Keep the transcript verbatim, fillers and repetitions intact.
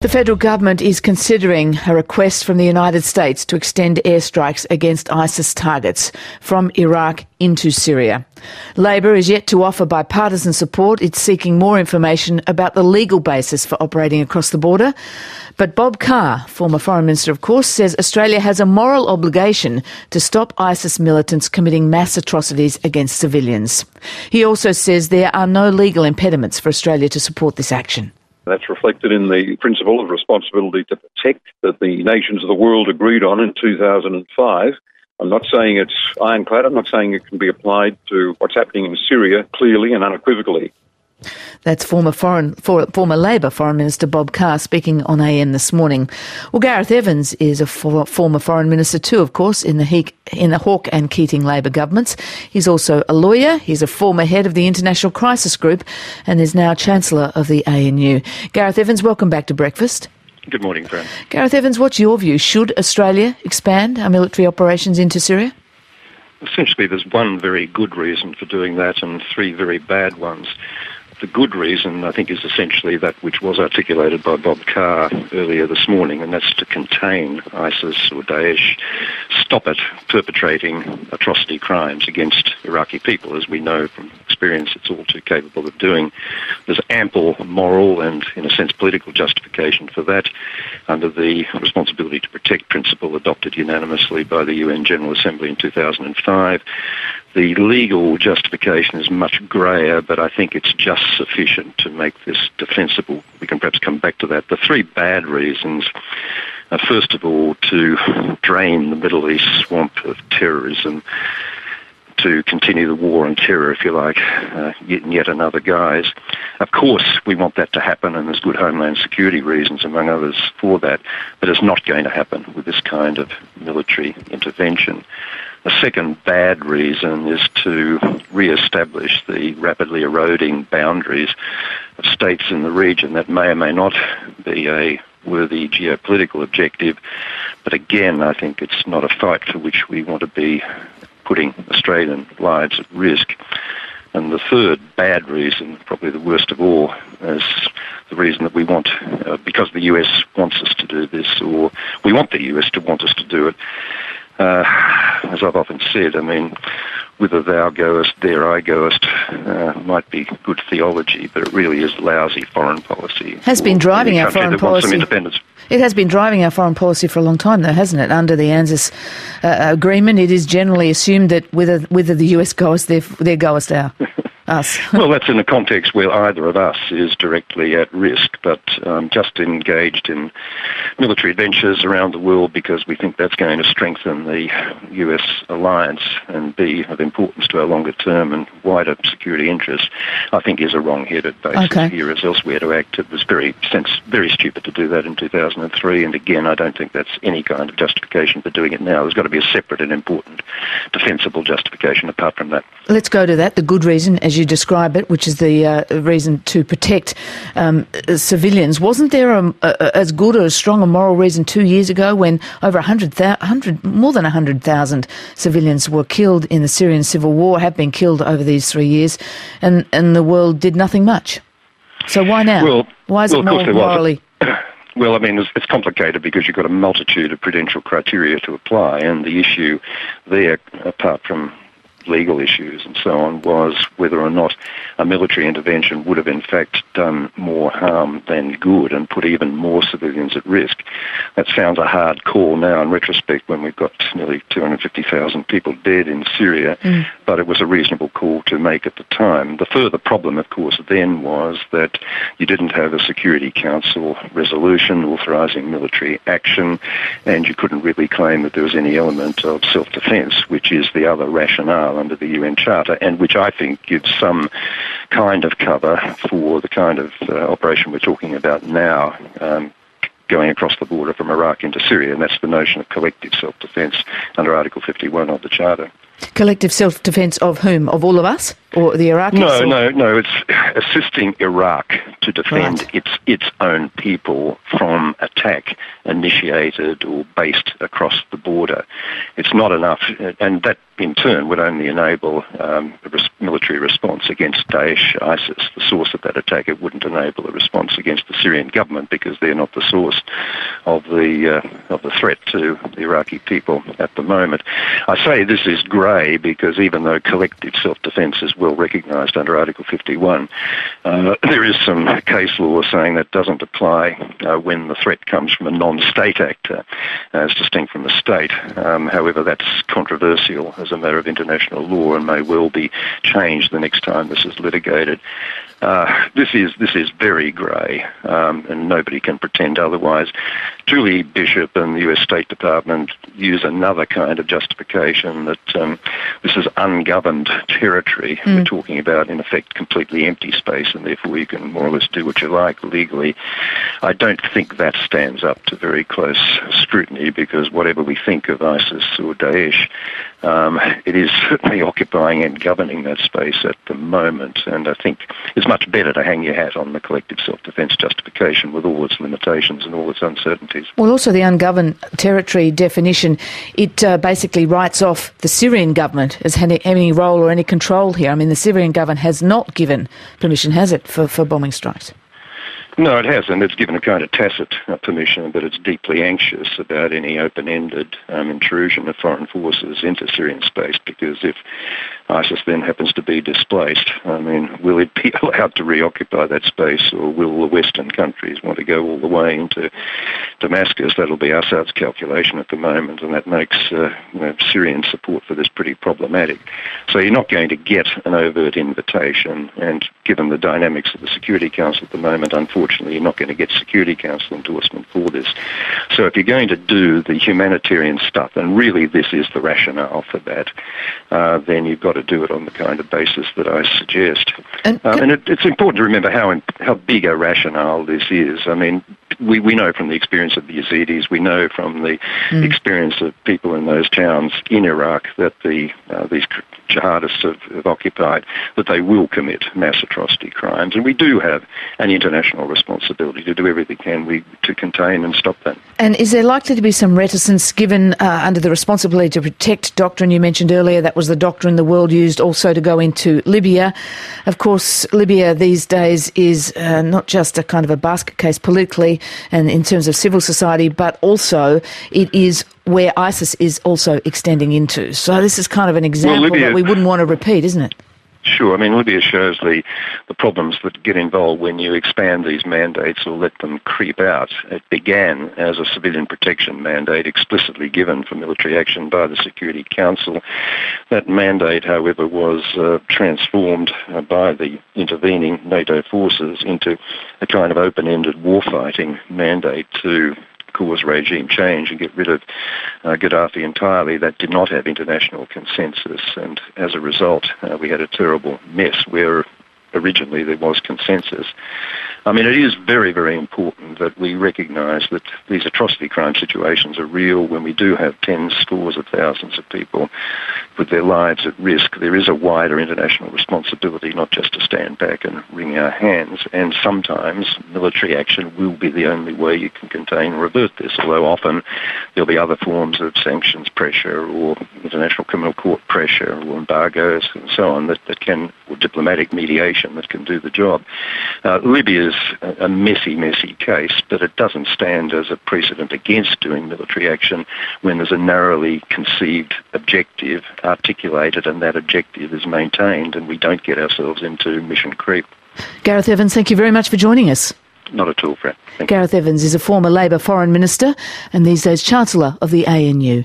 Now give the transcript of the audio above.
The federal government is considering a request from the United States to extend airstrikes against ISIS targets from Iraq into Syria. Labor is yet to offer bipartisan support. It's seeking more information about the legal basis for operating across the border. But Bob Carr, former Foreign Minister of course, says Australia has a moral obligation to stop ISIS militants committing mass atrocities against civilians. He also says there are no legal impediments for Australia to support this action. That's reflected in the principle of responsibility to protect that the nations of the world agreed on in two thousand five. I'm not saying it's ironclad. I'm not saying it can be applied to what's happening in Syria clearly and unequivocally. That's former foreign, for, former Labor Foreign Minister Bob Carr speaking on A M this morning. Well, Gareth Evans is a for, former Foreign Minister too, of course, in the, he, in the Hawke and Keating Labor governments. He's also a lawyer. He's a former head of the International Crisis Group and is now Chancellor of the A N U. Gareth Evans, welcome back to Breakfast. Good morning, Fran. Gareth Evans, what's your view? Should Australia expand our military operations into Syria? Essentially, there's one very good reason for doing that and three very bad ones. The good reason, I think, is essentially that which was articulated by Bob Carr earlier this morning, and that's to contain ISIS or Daesh, stop it perpetrating atrocity crimes against Iraqi people. As we know from experience, it's all too capable of doing. There's ample moral and, in a sense, political justification for that under the responsibility to protect principle adopted unanimously by the U N General Assembly in two thousand five. The legal justification is much greyer, but I think it's just sufficient to make this defensible. We can perhaps come back to that. The three bad reasons are, first of all, to drain the Middle East swamp of terrorism, to continue the war on terror, if you like, uh, yet, yet another guise. Of course, we want that to happen, and there's good homeland security reasons, among others, for that, but it's not going to happen with this kind of military intervention. The second bad reason is to re-establish the rapidly eroding boundaries of states in the region. That may or may not be a worthy geopolitical objective, but again, I think it's not a fight for which we want to be putting Australian lives at risk. And the third bad reason, probably the worst of all, is the reason that we want, uh, because the U S wants us to do this, or we want the U S to want us to do it. Uh, as I've often said, I mean, whither thou goest, there I goest, uh, might be good theology, but it really is lousy foreign policy. Has been driving our foreign policy. It has been driving our foreign policy for a long time, though, hasn't it? Under the ANZUS uh, agreement, it is generally assumed that whither, whither the U S goes, there, there goest thou. Us. Well, that's in a context where either of us is directly at risk, but um, just engaged in military adventures around the world because we think that's going to strengthen the U S alliance and be of importance to our longer term and wider security interests, I think is a wrong-headed basis okay. here as elsewhere to act. It was very sense, very stupid to do that in two thousand three, and again, I don't think that's any kind of justification for doing it now. There's got to be a separate and important defensible justification apart from that. Let's go to that, the good reason, as you describe it, which is the uh, reason to protect um, civilians. Wasn't there a, a, as good or as strong a moral reason two years ago when over one hundred, one hundred, more than one hundred thousand civilians were killed in the Syrian civil war, have been killed over these three years, and, and the world did nothing much? So why now? Well, why is well, it more morally... Well, I mean, it's, it's complicated because you've got a multitude of prudential criteria to apply, and the issue there, apart from legal issues and so on, was whether or not a military intervention would have in fact done more harm than good and put even more civilians at risk. That sounds a hard call now in retrospect when we've got nearly two hundred fifty thousand people dead in Syria, mm. but it was a reasonable call to make at the time. The further problem, of course, then was that you didn't have a Security Council resolution authorising military action, and you couldn't really claim that there was any element of self-defence, which is the other rationale under the U N Charter, and which I think gives some kind of cover for the kind of uh, operation we're talking about now, um, going across the border from Iraq into Syria, and that's the notion of collective self-defence under Article fifty-one of the Charter. Collective self-defence of whom? Of all of us? Or the Iraqis? No, or? no, no. It's assisting Iraq to defend right. its its own people from attack initiated or based across the border. It's not enough, and that in turn would only enable um, military response against Daesh, ISIS, the source of that attack. It wouldn't enable a response against the Syrian government because they're not the source of the uh, of the threat to the Iraqi people at the moment. I say this is grey because even though collective self-defence is well recognised under Article fifty-one, uh, there is some case law saying that doesn't apply uh, when the threat comes from a non-state actor, as distinct from the state. Um, however, that's controversial as a matter of international law and may well be changed the next time this is litigated. Uh, this is this is very grey, um, and nobody can pretend otherwise. Julie Bishop and the U S State Department use another kind of justification that um, this is ungoverned territory. Mm. We're talking about, in effect, completely empty space, and therefore you can more or less do what you like legally. I don't think that stands up to very close scrutiny because whatever we think of ISIS or Daesh, um, it is certainly occupying and governing that space at the moment, and I think it's much better to hang your hat on the collective self-defence justification with all its limitations and all its uncertainties. Well, also the ungoverned territory definition, it uh, basically writes off the Syrian government as having any role or any control here. I mean, the Syrian government has not given permission, has it, for, for bombing strikes? No, it hasn't. It's given a kind of tacit uh, permission, but it's deeply anxious about any open-ended um, intrusion of foreign forces into Syrian space, because if ISIS then happens to be displaced, I mean, will it be allowed to reoccupy that space, or will the Western countries want to go all the way into Damascus? That'll be Assad's calculation at the moment, and that makes uh, you know, Syrian support for this pretty problematic. So you're not going to get an overt invitation, and given the dynamics of the Security Council at the moment, unfortunately, Unfortunately, you're not going to get Security Council endorsement for this. So if you're going to do the humanitarian stuff, and really this is the rationale for that, uh, then you've got to do it on the kind of basis that I suggest. And, um, and it, it's important to remember how how big a rationale this is. I mean, we, we know from the experience of the Yazidis, we know from the mm. experience of people in those towns in Iraq that the uh, these jihadists have, have occupied, that they will commit mass atrocity crimes. And we do have an international responsibility to do everything we can we, to contain and stop that. And is there likely to be some reticence given uh, under the responsibility to protect doctrine you mentioned earlier? That was the doctrine the world used also to go into Libya. Of course, Libya these days is uh, not just a kind of a basket case politically and in terms of civil society, but also it is where ISIS is also extending into. So this is kind of an example well, Libya, that we wouldn't want to repeat, isn't it? Sure. I mean, Libya shows the, the problems that get involved when you expand these mandates or let them creep out. It began as a civilian protection mandate explicitly given for military action by the Security Council. That mandate, however, was uh, transformed uh, by the intervening NATO forces into a kind of open-ended warfighting mandate to cause regime change and get rid of uh, Gaddafi entirely. That did not have international consensus, and as a result uh, we had a terrible mess where originally there was consensus. I mean, it is very, very important that we recognise that these atrocity crime situations are real. When we do have tens, scores of thousands of people with their lives at risk, there is a wider international responsibility not just to stand back and wring our hands. And sometimes military action will be the only way you can contain and revert this, although often there'll be other forms of sanctions pressure or international criminal court pressure or embargoes and so on that, that can, or diplomatic mediation that can do the job. Uh, Libya is a messy, messy case, but it doesn't stand as a precedent against doing military action when there's a narrowly conceived objective articulated and that objective is maintained and we don't get ourselves into mission creep. Gareth Evans, thank you very much for joining us. Not at all, Fran. Gareth Evans is a former Labor Foreign Minister and these days Chancellor of the A N U.